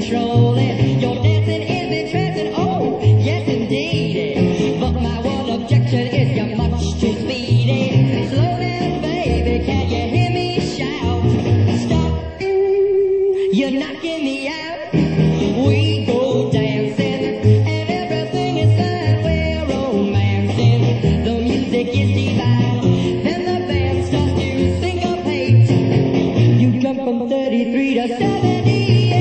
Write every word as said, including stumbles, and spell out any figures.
controlling. Your dancing is entrancing, oh, yes indeed. But my one objection is you're much too speedy. Slow down, baby, can you hear me shout? Stop, you're knocking me out.